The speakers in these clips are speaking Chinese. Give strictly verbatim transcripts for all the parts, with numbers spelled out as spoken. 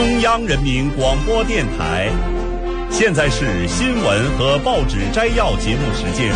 中央人民广播电台，现在是新闻和报纸摘要节目时间。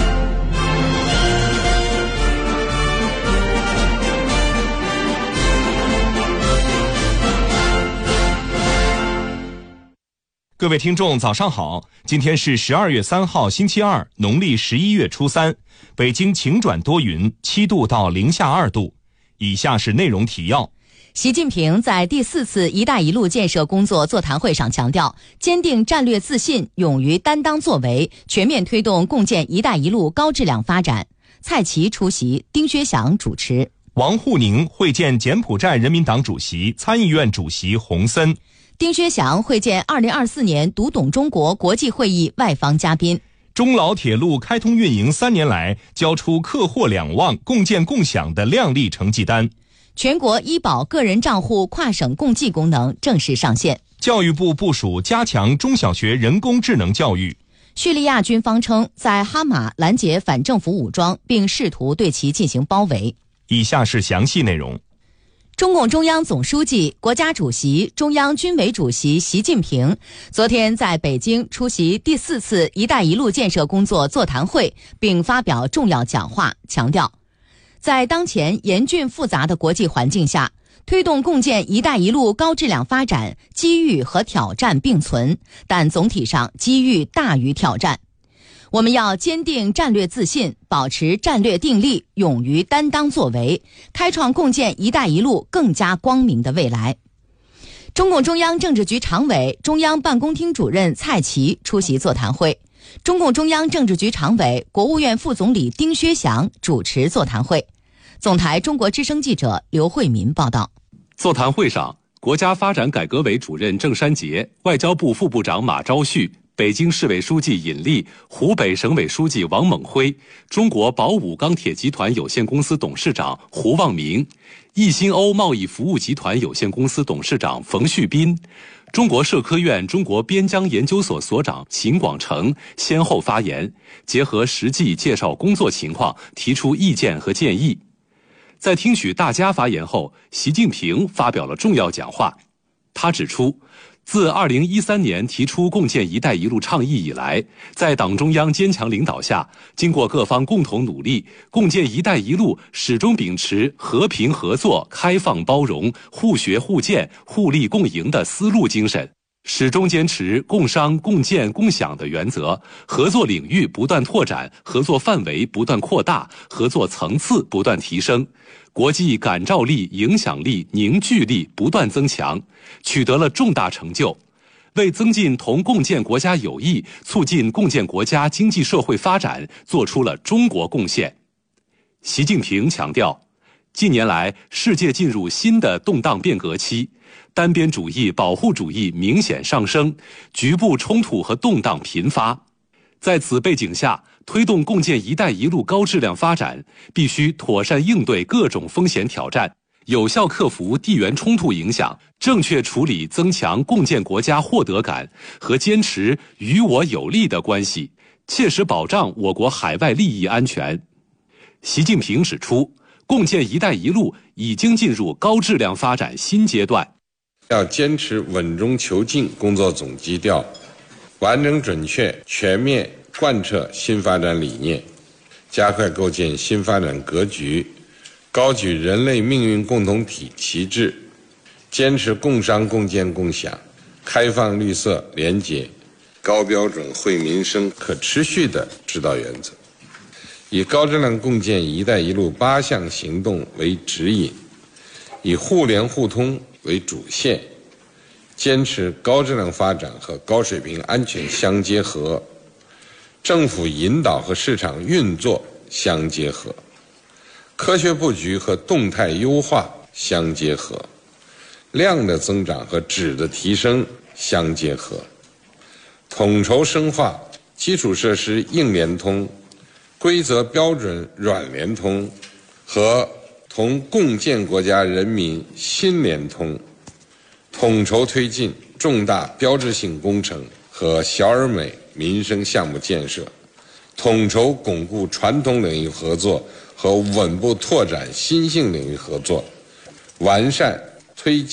各位听众早上好，今天是十二月三号星期二，农历十一月初三，北京晴转多云，七度到零下二度。以下是内容提要。 习近平在第四次“一带一路”建设工作座谈会上强调，坚定战略自信，勇于担当作为，全面推动共建“一带一路”高质量发展。蔡奇出席，丁薛祥主持。 王沪宁会见柬埔寨人民党主席、参议院主席洪森。 丁薛祥会见二零二四年读懂中国国际会议外方嘉宾。 中老铁路开通运营三年来，交出客货两旺、共建共享的亮丽成绩单。 全国医保个人账户跨省共济功能正式上线。 教育部部署加强中小学人工智能教育。 叙利亚军方称在哈马拦截反政府武装，并试图对其进行包围。 以下是详细内容。 中共中央总书记、国家主席、中央军委主席习近平昨天在北京出席第四次“一带一路”建设工作座谈会，并发表重要讲话，强调，在当前严峻复杂的国际环境下，推动共建“一带一路”高质量发展，机遇和挑战并存，但总体上机遇大于挑战。我们要坚定战略自信，保持战略定力，勇于担当作为，开创共建“一带一路”更加光明的未来。中共中央政治局常委、中央办公厅主任蔡奇出席座谈会。中共中央政治局常委、国务院副总理丁薛祥主持座谈会。总台中国之声记者刘慧民报道。 座谈会上，国家发展改革委主任郑山杰、外交部副部长马朝旭、北京市委书记尹力、湖北省委书记王猛辉、中国宝武钢铁集团有限公司董事长胡望明、易新欧贸易服务集团有限公司董事长冯旭斌、中国社科院中国边疆研究所所长秦广成先后发言，结合实际介绍工作情况，提出意见和建议。在听取大家发言后，习近平发表了重要讲话。他指出，自二零一三年提出共建“一带一路”倡议以来，在党中央坚强领导下，经过各方共同努力，共建“一带一路”始终秉持和平合作、开放包容、互学互鉴、互利共赢的丝路精神，始终坚持共商共建共享的原则，合作领域不断拓展，合作范围不断扩大，合作层次不断提升，国际感召力、影响力、凝聚力不断增强，取得了重大成就，为增进同共建国家友谊、促进共建国家经济社会发展做出了中国贡献。习近平强调，近年来世界进入新的动荡变革期，单边主义、保护主义明显上升，局部冲突和动荡频发。在此背景下，推动共建“一带一路”高质量发展，必须妥善应对各种风险挑战，有效克服地缘冲突影响，正确处理增强共建国家获得感和坚持与我有利的关系，切实保障我国海外利益安全。习近平指出，共建“一带一路”已经进入高质量发展新阶段， 要坚持稳中求进工作总基调，完整准确全面贯彻新发展理念，加快构建新发展格局，高举人类命运共同体旗帜，坚持共商共建共享、开放绿色廉洁、高标准惠民生可持续的指导原则，以高质量共建“一带一路”八项行动为指引，以互联互通为主线，坚持高质量发展和高水平安全相结合，政府引导和市场运作相结合，科学布局和动态优化相结合，量的增长和质的提升相结合，统筹深化基础设施硬联通、规则标准软联通和同共建国家人民心联通，统筹推进重大标志性工程和小而美民生项目建设，统筹巩固传统领域合作和稳步拓展新兴领域合作，完善推进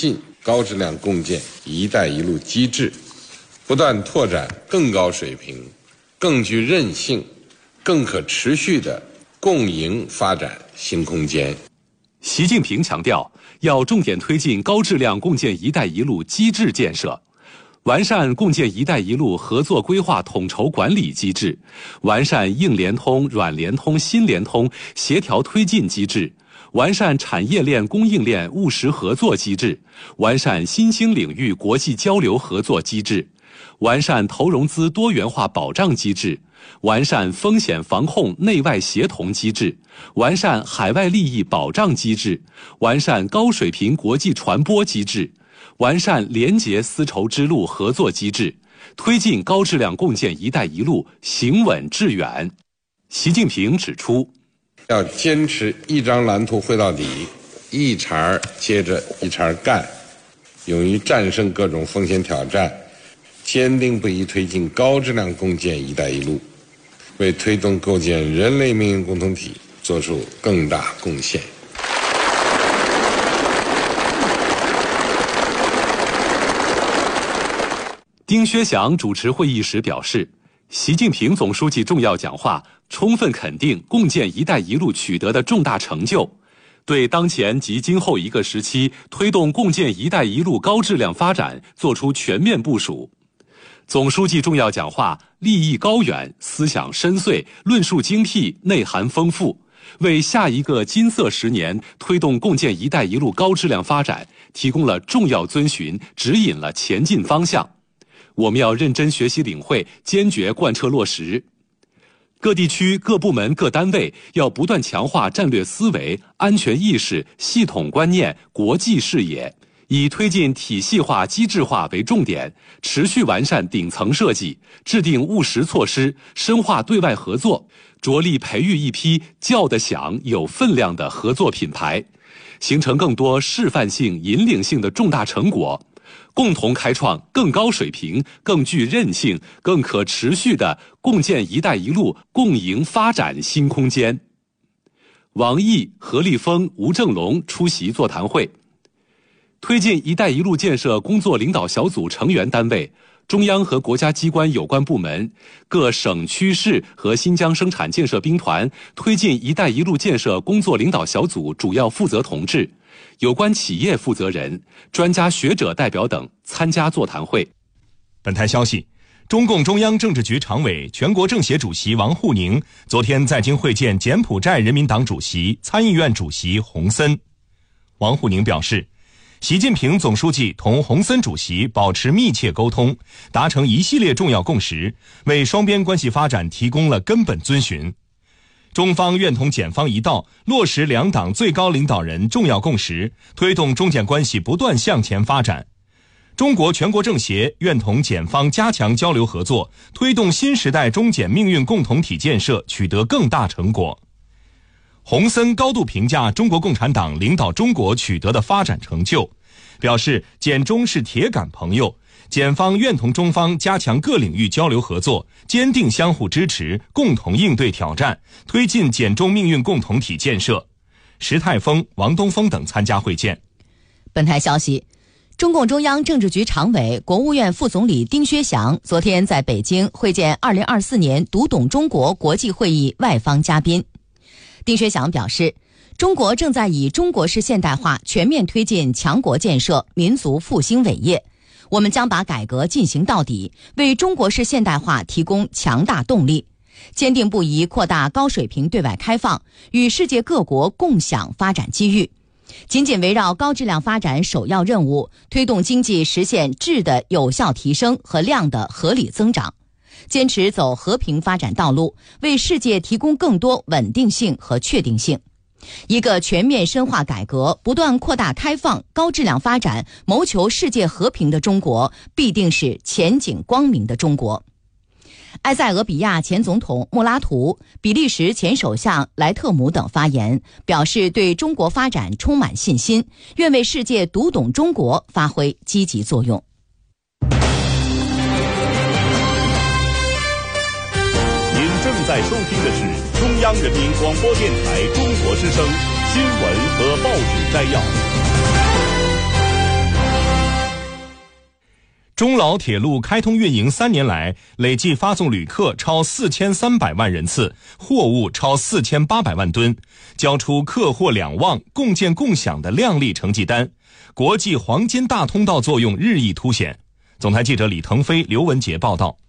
高质量共建“一带一路”机制，不断拓展更高水平、更具韧性、更可持续的共赢发展新空间。 习近平强调，要重点推进高质量共建“一带一路”机制建设，完善共建“一带一路”合作规划统筹管理机制，完善硬联通、软联通、新联通协调推进机制，完善产业链、供应链务实合作机制，完善新兴领域国际交流合作机制，完善投融资多元化保障机制，完善风险防控内外协同机制，完善海外利益保障机制，完善高水平国际传播机制，完善廉洁丝绸之路合作机制，推进高质量共建“一带一路”行稳致远。习近平指出， 要坚持一张蓝图绘到底，一茬接着一茬干，勇于战胜各种风险挑战，坚定不移推进高质量共建“一带一路”，为推动构建人类命运共同体做出更大贡献。 丁薛祥主持会议时表示，习近平总书记重要讲话充分肯定共建“一带一路”取得的重大成就，对当前及今后一个时期推动共建“一带一路”高质量发展作出全面部署。总书记重要讲话立意高远，思想深邃，论述精辟，内涵丰富，为下一个金色十年推动共建“一带一路”高质量发展提供了重要遵循，指引了前进方向。我们要认真学习领会，坚决贯彻落实。各地区、各部门、各单位要不断强化战略思维、安全意识、系统观念、国际视野，以推进体系化、机制化为重点，持续完善顶层设计，制定务实措施，深化对外合作，着力培育一批叫得响、有分量的合作品牌，形成更多示范性、引领性的重大成果，共同开创更高水平、更具韧性、更可持续的共建“一带一路”共赢发展新空间。王毅、何立峰、吴正龙出席座谈会。推进“一带一路”建设工作领导小组成员单位、中央和国家机关有关部门、各省区市和新疆生产建设兵团推进“一带一路”建设工作领导小组主要负责同志、有关企业负责人、专家学者代表等参加座谈会。 本台消息，中共中央政治局常委、全国政协主席王沪宁昨天在京会见柬埔寨人民党主席、参议院主席洪森。王沪宁表示，习近平总书记同洪森主席保持密切沟通，达成一系列重要共识，为双边关系发展提供了根本遵循。中方愿同柬方一道，落实两党最高领导人重要共识，推动中柬关系不断向前发展。中国全国政协愿同柬方加强交流合作，推动新时代中柬命运共同体建设取得更大成果。洪森高度评价中国共产党领导中国取得的发展成就，表示柬中是铁杆朋友，柬方愿同中方加强各领域交流合作，坚定相互支持，共同应对挑战，推进柬中命运共同体建设。石泰峰、王东峰等参加会见。 本台消息，中共中央政治局常委、国务院副总理丁薛祥昨天在北京会见二零二四年读懂中国国际会议外方嘉宾。丁薛祥表示，中国正在以中国式现代化全面推进强国建设、民族复兴伟业。我们将把改革进行到底，为中国式现代化提供强大动力，坚定不移扩大高水平对外开放，与世界各国共享发展机遇。紧紧围绕高质量发展首要任务，推动经济实现质的有效提升和量的合理增长。坚持走和平发展道路，为世界提供更多稳定性和确定性。一个全面深化改革、不断扩大开放、高质量发展、谋求世界和平的中国，必定是前景光明的中国。埃塞俄比亚前总统穆拉图、比利时前首相莱特姆等发言，表示对中国发展充满信心，愿为世界读懂中国发挥积极作用。 正在收听的是中央人民广播电台中国之声新闻和报纸摘要。 中老铁路开通运营三年来，累计发送旅客超四千三百万人次，货物超四千八百万吨，交出客货两旺、共建共享的亮丽成绩单，国际黄金大通道作用日益凸显。总台记者李腾飞、刘文杰报道。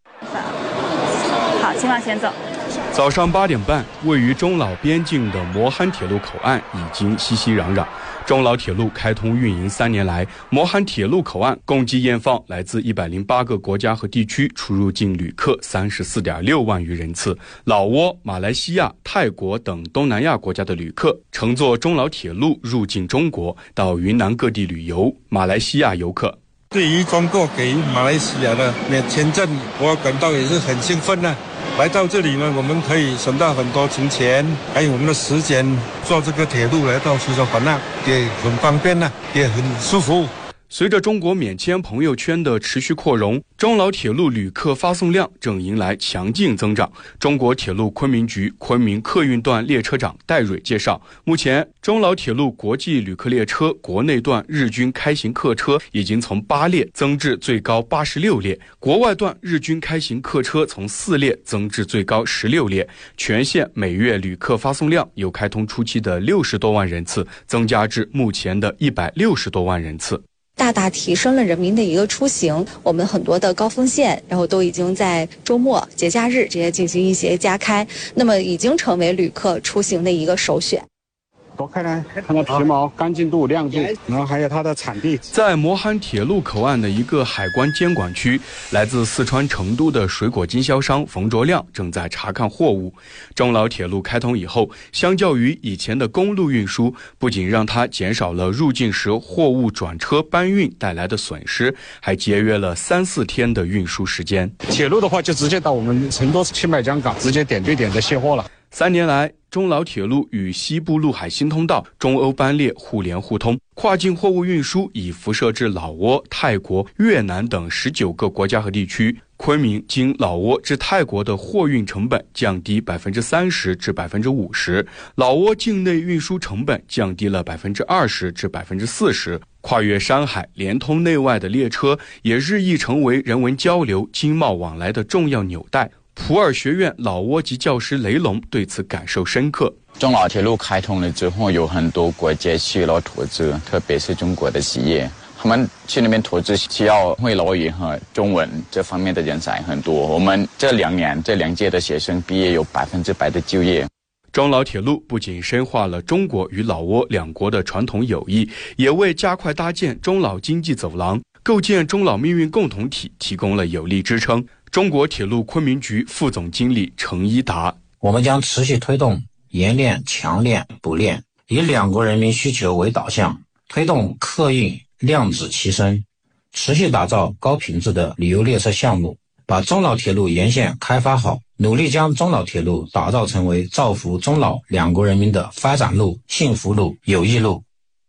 好，请往前走。 早上八点半，位于中老边境的磨憨铁路口岸已经熙熙攘攘。中老铁路开通运营三年来，磨憨铁路口岸共计验放来自一百零八个国家和地区出入境旅客三十四点六万余人次。老挝、马来西亚、泰国等东南亚国家的旅客乘坐中老铁路入境中国，到云南各地旅游。马来西亚游客对于中国给马来西亚的免签证，我感到也是很兴奋呢。来到这里呢，我们可以省到很多金钱，还有我们的时间，坐这个铁路来到西双版纳也很方便呢，也很舒服。 随着中国免签朋友圈的持续扩容，中老铁路旅客发送量正迎来强劲增长。中国铁路昆明局昆明客运段列车长戴蕊介绍，目前中老铁路国际旅客列车国内段日均开行客车已经从八列增至最高八十六列，国外段日均开行客车从四列增至最高十六列。全线每月旅客发送量由开通初期的六十多万人次增加至目前的一百六十多万人次。 大大提升了人民的一个出行，我们很多的高峰线，然后都已经在周末、节假日这些进行一些加开，那么已经成为旅客出行的一个首选。 多看呢，看到皮毛、干净度、亮度，然后还有它的产地。 在磨憨铁路口岸的一个海关监管区，来自四川成都的水果经销商冯卓亮正在查看货物。中老铁路开通以后，相较于以前的公路运输，不仅让它减少了入境时货物转车搬运带来的损失，还节约了三四天的运输时间。 铁路的话，就直接到我们成都青白江港，直接点对点的卸货了。 三年来，中老铁路与西部陆海新通道、中欧班列互联互通，跨境货物运输已辐射至老挝、泰国、越南等十九个国家和地区。昆明经老挝至泰国的货运成本降低百分之三十至百分之五十，老挝境内运输成本降低了百分之二十至百分之四十。跨越山海、连通内外的列车也日益成为人文交流、经贸往来的重要纽带。普洱学院老挝籍教师雷龙对此感受深刻。 中老铁路开通了之后，有很多国家去了投资，特别是中国的企业，他们去那边投资需要会老语和中文这方面的人才很多。我们这两年这两届的学生毕业有百分之百的就业。 中老铁路不仅深化了中国与老挝两国的传统友谊，也为加快搭建中老经济走廊、构建中老命运共同体提供了有力支撑。中国铁路昆明局副总经理程一达： 我们将持续推动研练、强链、补链，以两国人民需求为导向，推动客运量子齐升，持续打造高品质的旅游列车项目，把中老铁路沿线开发好，努力将中老铁路打造成为造福中老两国人民的发展路、幸福路、友谊路。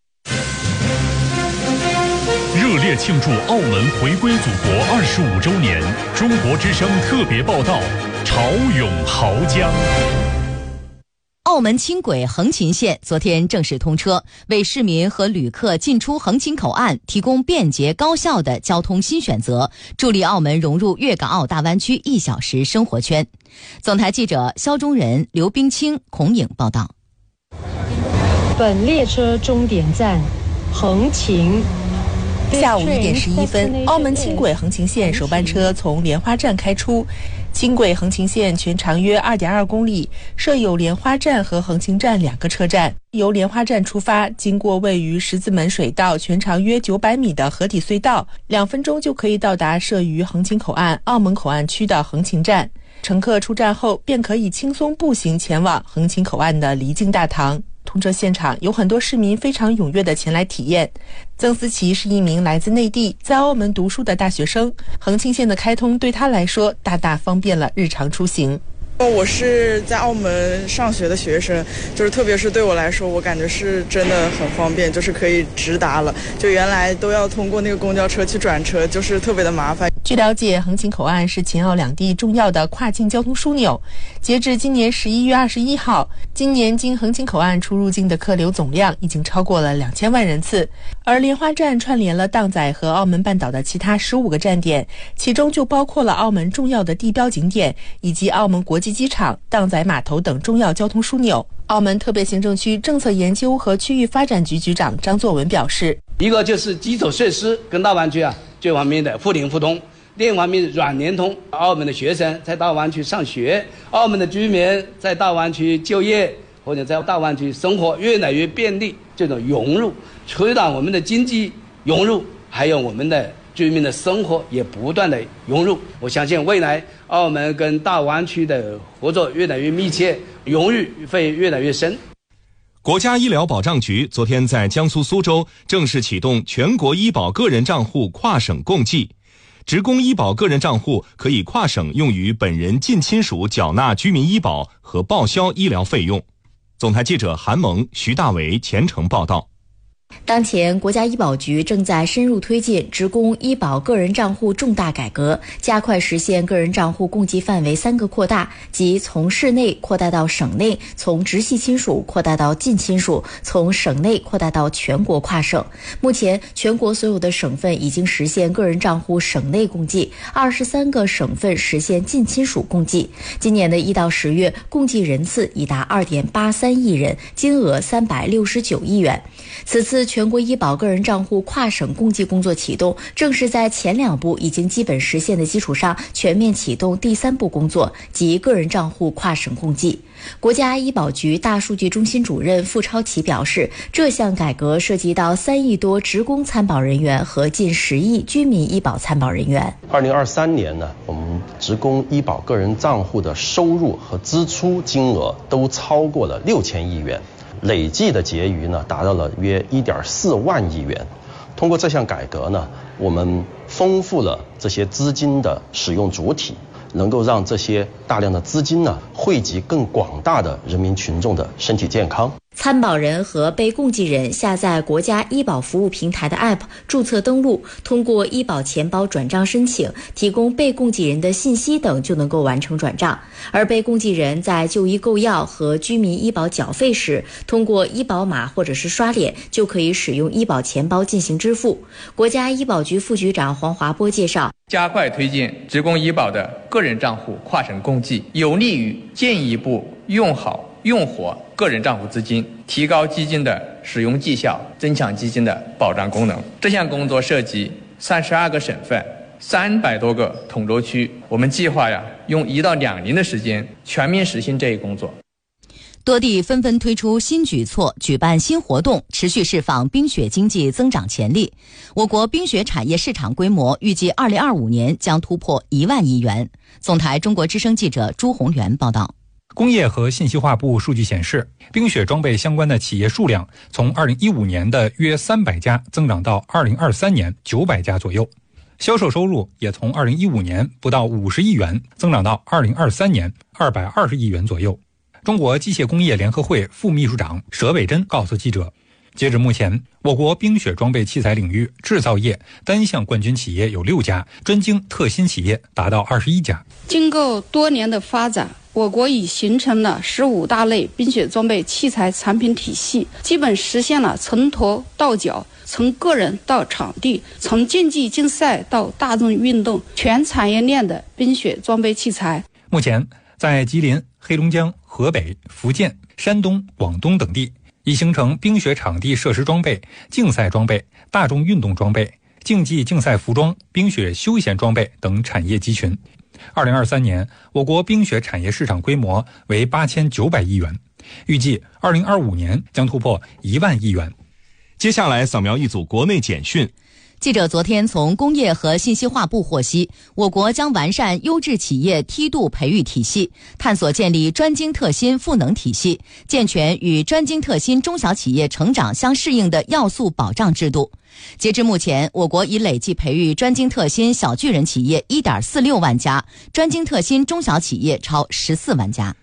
热烈庆祝澳门回归祖国二十五周年，中国之声特别报道：潮涌濠江。 澳门轻轨横琴线昨天正式通车，为市民和旅客进出横琴口岸提供便捷高效的交通新选择，助力澳门融入粤港澳大湾区一小时生活圈。总台记者肖忠仁、刘冰清、孔颖报道。 本列车终点站横琴。 下午一点十一分，澳门轻轨横琴线首班车从莲花站开出。轻轨横琴线全长约 二点二公里，设有莲花站和横琴站两个车站。由莲花站出发，经过位于十字门水道全长约九百米的河底隧道，两分钟就可以到达设于横琴口岸澳门口岸区的横琴站。乘客出站后便可以轻松步行前往横琴口岸的离境大堂。通车现场有很多市民非常踊跃地前来体验。曾思琪是一名来自内地在澳门读书的大学生，横琴线的开通对他来说大大方便了日常出行。 我是在澳门上学的学生，就是特别是对我来说，我感觉是真的很方便，就是可以直达了。就原来都要通过那个公交车去转车，就是特别的麻烦。 据了解，横琴口岸是秦澳两地重要的跨境交通枢纽。截至今年十一月二十一号，今年经横琴口岸出入境的客流总量已经超过了两千万人次。而莲花站串联了荡仔和澳门半岛的其他十五个站点，其中就包括了澳门重要的地标景点以及澳门国际机场、荡仔码头等重要交通枢纽。澳门特别行政区政策研究和区域发展局局长张作文表示， 一个就是基础设施跟大湾区啊这方面的互联互通，另一方面软联通，澳门的学生在大湾区上学，澳门的居民在大湾区就业或者在大湾区生活越来越便利，这种融入除了我们的经济融入，还有我们的居民的生活也不断的融入。我相信未来澳门跟大湾区的合作越来越密切，融入会越来越深。 国家医疗保障局昨天在江苏苏州正式启动全国医保个人账户跨省共济，职工医保个人账户可以跨省用于本人近亲属缴纳居民医保和报销医疗费用。总台记者韩萌、徐大为前程报道。 当前，国家医保局正在深入推进职工医保个人账户重大改革，加快实现个人账户共济范围三个扩大，即从市内扩大到省内，从直系亲属扩大到近亲属，从省内扩大到全国跨省。目前，全国所有的省份已经实现个人账户省内共济，二十三个省份实现近亲属共济。今年的一到十月，共济人次已达二点八三亿人，金额三百六十九亿元。此次全国医保个人账户跨省共济工作启动，正是在前两步已经基本实现的基础上，全面启动第三步工作，即个人账户跨省共济。国家医保局大数据中心主任傅超奇表示，这项改革涉及到三亿多职工参保人员和近十亿居民医保参保人员。 二零二三年呢，我们职工医保个人账户的收入和支出金额都超过了六千亿元。累计的结余呢，达到了约一点四万亿元。通过这项改革呢，我们丰富了这些资金的使用主体，能够让这些大量的资金呢，惠及更广大的人民群众的身体健康。 参保人和被共济人下载国家医保服务平台的 App 注册登录，通过医保钱包转账申请，提供被共济人的信息等，就能够完成转账。而被共济人在就医购药和居民医保缴费时，通过医保码或者是刷脸，就可以使用医保钱包进行支付。国家医保局副局长黄华波介绍， 加快推进职工医保的个人账户跨省共济，有利于进一步用好用活个人账户资金，提高基金的使用绩效，增强基金的保障功能。这项工作涉及三十二个省份，三百多个统筹区，我们计划呀，用一到两年的时间全面实行这一工作。 多地纷纷推出新举措，举办新活动，持续释放冰雪经济增长潜力。我国冰雪产业市场规模预计二零二五年将突破一万亿元。总台中国之声记者朱宏元报道。 工业和信息化部数据显示，冰雪装备相关的企业数量从二零一五年的约三百家增长到二零二三年九百家左右，销售收入也从二零一五年不到五十亿元增长到二零二三年二百二十亿元左右。中国机械工业联合会副秘书长佘伟珍告诉记者，截至目前，我国冰雪装备器材领域制造业单项冠军企业有六家，专精特新企业达到二十一家。 经过多年的发展，我国已形成了十五大类冰雪装备器材产品体系，基本实现了从头到脚，从个人到场地，从竞技竞赛到大众运动全产业链的冰雪装备器材。 目前，在吉林、黑龙江、河北、福建、山东、广东等地，已形成冰雪场地设施装备、竞赛装备、大众运动装备、竞技竞赛服装、冰雪休闲装备等产业集群。二零二三年，我国冰雪产业市场规模为八千九百亿元，预计二零二五年将突破一万亿元。 接下来扫描一组国内简讯。 记者昨天从工业和信息化部获悉，我国将完善优质企业梯度培育体系，探索建立专精特新赋能体系，健全与专精特新中小企业成长相适应的要素保障制度。截至目前，我国已累计培育专精特新小巨人企业 一点四六万家，专精特新中小企业超十四万家。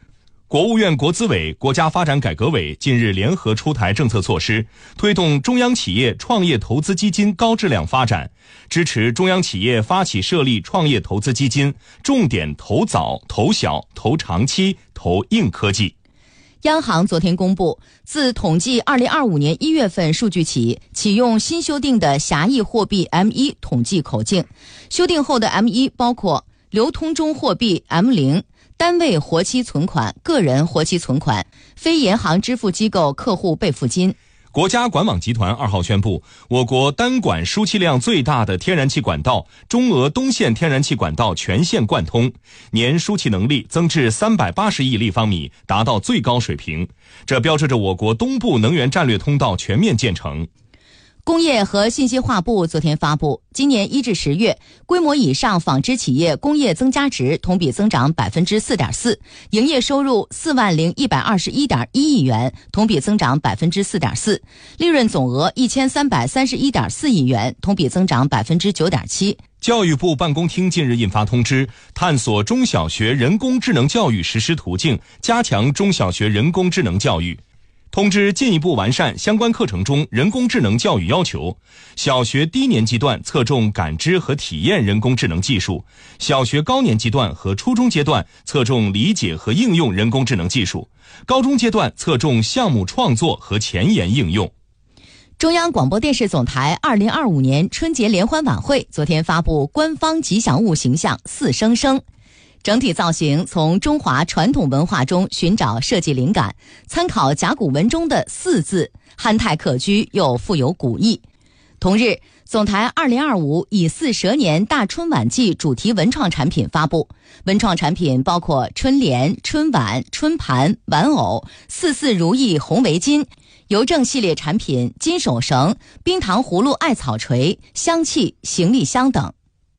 国务院国资委、国家发展改革委近日联合出台政策措施，推动中央企业创业投资基金高质量发展，支持中央企业发起设立创业投资基金，重点投早、投小、投长期、投硬科技。 央行昨天公布，自统计二零二五年一月份数据起，启用新修订的狭义货币 M 一 统计口径。修订后的 M 一 包括流通中货币 M 零、单位活期存款、个人活期存款、非银行支付机构客户备付金。 国家管网集团二号宣布，我国单管输气量最大的天然气管道中俄东线天然气管道全线贯通，年输气能力增至三百八十亿立方米，达到最高水平。这标志着我国东部能源战略通道全面建成。 工业和信息化部昨天发布，今年一至十月，规模以上纺织企业工业增加值同比增长百分之四点四，营业收入四万零一百二十一点一亿元，同比增长百分之四点四，利润总额一千三百三十一点四亿元，同比增长百分之九点七。 教育部办公厅近日印发通知，探索中小学人工智能教育实施途径，加强中小学人工智能教育。通知进一步完善相关课程中人工智能教育要求，小学低年级段侧重感知和体验人工智能技术，小学高年级段和初中阶段侧重理解和应用人工智能技术，高中阶段侧重项目创作和前沿应用。 中央广播电视总台二零二五年春节联欢晚会昨天发布官方吉祥物形象四声声，整体造型从中华传统文化中寻找设计灵感，参考甲骨文中的四字，憨态可掬又富有古意。同日，总台二零二五乙巳蛇年大春晚季主题文创产品发布，文创产品包括春联、春晚、春盘、玩偶、四四如意红围巾、邮政系列产品、金手绳、冰糖葫芦艾草锤、香气、行李箱等。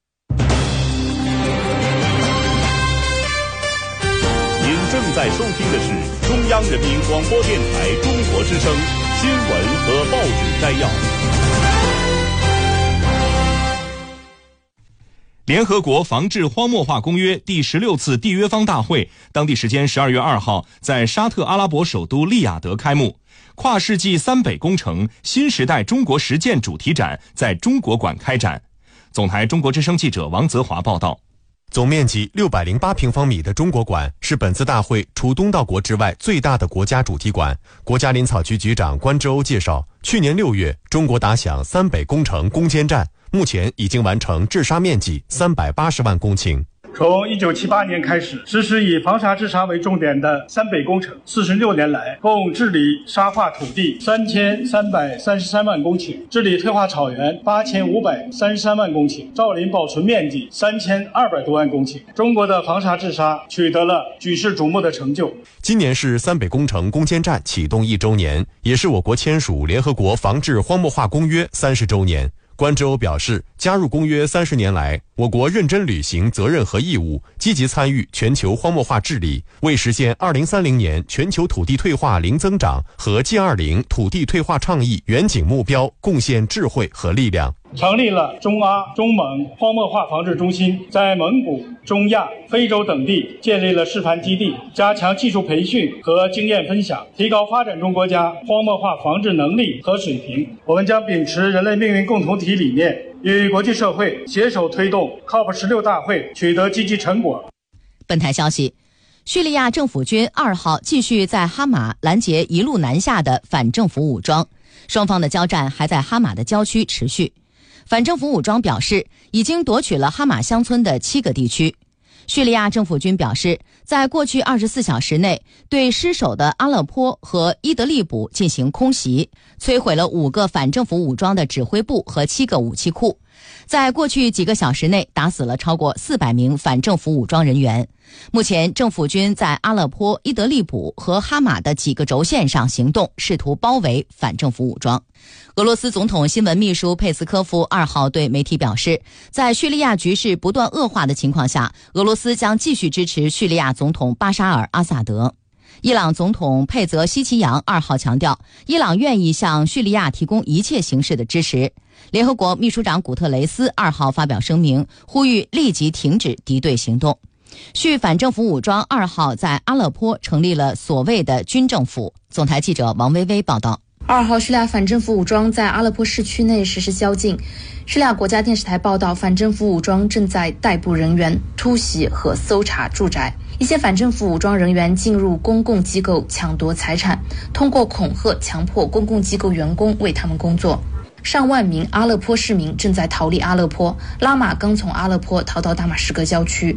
正在收听的是中央人民广播电台中国之声新闻和报纸摘要。 联合国防治荒漠化公约第十六次缔约方大会，当地时间十二月二号在沙特阿拉伯首都利雅得开幕。跨世纪三北工程新时代中国实践主题展在中国馆开展。总台中国之声记者王泽华报道。 总面积六百零八平方米的中国馆是本次大会除东道国之外最大的国家主题馆。国家林草局局长关之欧介绍，去年六月，中国打响三北工程攻坚战，目前已经完成治沙面积三百八十万公顷。 从一九七八年开始实施以防沙治沙为重点的三北工程，四十六年来共治理沙化土地三千三百三十三万公顷，治理退化草原八千五百三十三万公顷，造林保存面积三千二百多万公顷。中国的防沙治沙取得了举世瞩目的成就。 今年是三北工程攻坚战启动一周年，也是我国签署联合国防治荒漠化公约三十周年。关之欧表示，加入公约三十年来，我国认真履行责任和义务，积极参与全球荒漠化治理，为实现二零三零年全球土地退化零增长和 G 二十 土地退化倡议远景目标贡献智慧和力量。 成立了中阿、中蒙荒漠化防治中心，在蒙古、中亚、非洲等地建立了示范基地，加强技术培训和经验分享，提高发展中国家荒漠化防治能力和水平。我们将秉持人类命运共同体理念，与国际社会携手推动 C O P 十六 大会取得积极成果。 本台消息，叙利亚政府军二号继续在哈马拦截一路南下的反政府武装，双方的交战还在哈马的郊区持续。反政府武装表示，已经夺取了哈马乡村的七个地区。叙利亚政府军表示，在过去二十四小时内，对失守的阿勒颇和伊德利卜进行空袭，摧毁了五个反政府武装的指挥部和七个武器库。在过去几个小时内，打死了超过四百名反政府武装人员。目前，政府军在阿勒颇、伊德利卜和哈马的几个轴线上行动，试图包围反政府武装。俄罗斯总统新闻秘书佩斯科夫二号对媒体表示，在叙利亚局势不断恶化的情况下，俄罗斯将继续支持叙利亚总统巴沙尔·阿萨德。伊朗总统佩泽希奇扬二号强调，伊朗愿意向叙利亚提供一切形式的支持。联合国秘书长古特雷斯二号发表声明，呼吁立即停止敌对行动。 叙反政府武装二号在阿勒颇成立了所谓的军政府。总台记者王薇薇报道。 二号，叙利亚反政府武装在阿勒颇市区内实施宵禁。叙利亚国家电视台报道，反政府武装正在逮捕人员、突袭和搜查住宅。一些反政府武装人员进入公共机构抢夺财产，通过恐吓强迫公共机构员工为他们工作。上万名阿勒颇市民正在逃离阿勒颇，拉玛刚从阿勒颇逃到大马士革郊区。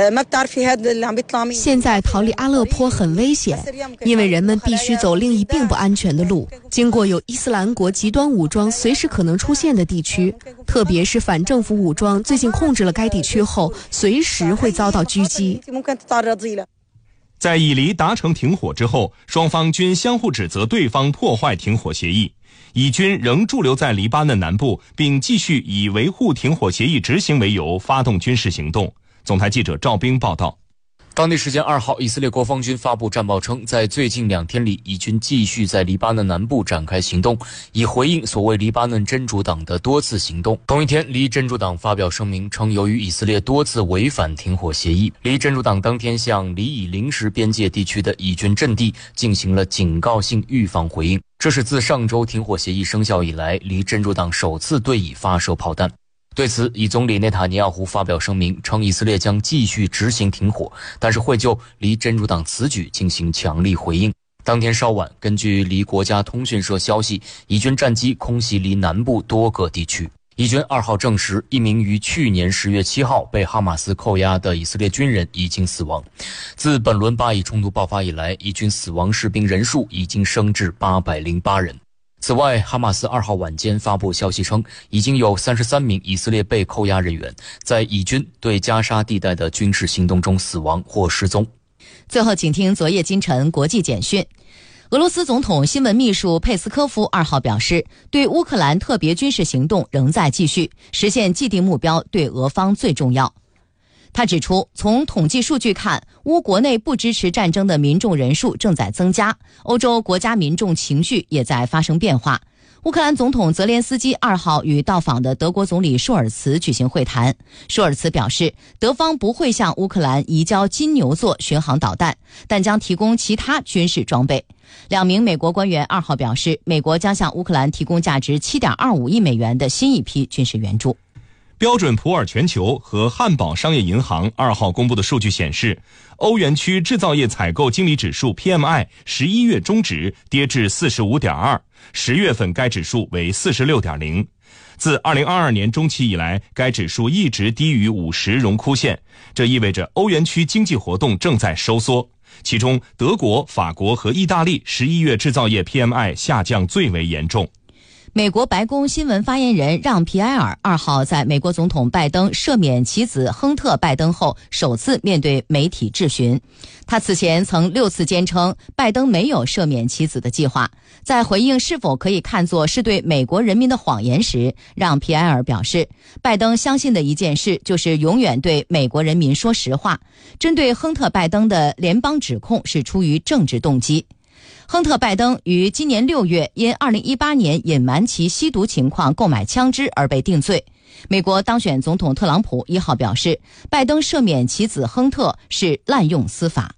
现在逃离阿勒颇很危险，因为人们必须走另一并不安全的路，经过有伊斯兰国极端武装随时可能出现的地区，特别是反政府武装最近控制了该地区后，随时会遭到狙击。 在以黎达成停火之后，双方均相互指责对方破坏停火协议。以军仍驻留在黎巴嫩南部，并继续以维护停火协议执行为由发动军事行动。总台记者赵兵报道。 当地时间二号，以色列国防军发布战报称，在最近两天里，以军继续在黎巴嫩南部展开行动，以回应所谓黎巴嫩真主党的多次行动。同一天，黎真主党发表声明称，由于以色列多次违反停火协议，黎真主党当天向黎以临时边界地区的以军阵地进行了警告性预防回应。这是自上周停火协议生效以来，黎真主党首次对以发射炮弹。对此，以总理内塔尼亚胡发表声明称，以色列将继续执行停火，但是会就黎真主党此举进行强力回应。当天稍晚，根据黎国家通讯社消息，以军战机空袭黎南部多个地区。以军二号证实，一名于去年十月七号被哈马斯扣押的以色列军人已经死亡。自本轮巴以冲突爆发以来，以军死亡士兵人数已经升至八百零八人。此外，哈马斯二号晚间发布消息称，已经有三十三名以色列被扣押人员在以军对加沙地带的军事行动中死亡或失踪。 最后，请听昨夜今晨国际简讯。俄罗斯总统新闻秘书佩斯科夫二号表示，对乌克兰特别军事行动仍在继续，实现既定目标对俄方最重要。他指出，从统计数据看，乌国内不支持战争的民众人数正在增加，欧洲国家民众情绪也在发生变化。乌克兰总统泽连斯基二号与到访的德国总理舒尔茨举行会谈。舒尔茨表示，德方不会向乌克兰移交金牛座巡航导弹，但将提供其他军事装备。两名美国官员二号表示，美国将向乌克兰提供价值 七点二五亿美元的新一批军事援助。 标准普尔全球和汉堡商业银行二号公布的数据显示，欧元区制造业采购经理指数 P M I 十一月中值跌至 四十五点二， 十月份该指数为 四十六点零。自二零二二年中期以来，该指数一直低于五十荣枯线，这意味着欧元区经济活动正在收缩。其中，德国、法国和意大利十一月制造业 P M I 下降最为严重。 美国白宫新闻发言人让·皮埃尔二号在美国总统拜登赦免其子亨特·拜登后，首次面对媒体质询。他此前曾六次坚称拜登没有赦免其子的计划。在回应是否可以看作是对美国人民的谎言时，让·皮埃尔表示，拜登相信的一件事就是永远对美国人民说实话。针对亨特·拜登的联邦指控是出于政治动机。亨特·拜登于今年六月因二零一八年隐瞒其吸毒情况购买枪支而被定罪。美国当选总统特朗普一号表示，拜登赦免其子亨特是滥用司法。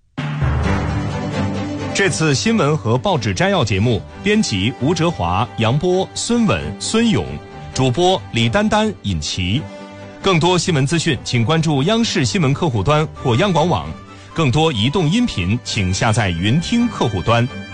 这次新闻和报纸摘要节目，编辑吴哲华、杨波、孙稳、孙勇，主播李丹丹、尹琪。更多新闻资讯，请关注央视新闻客户端或央广网。更多移动音频，请下载云听客户端。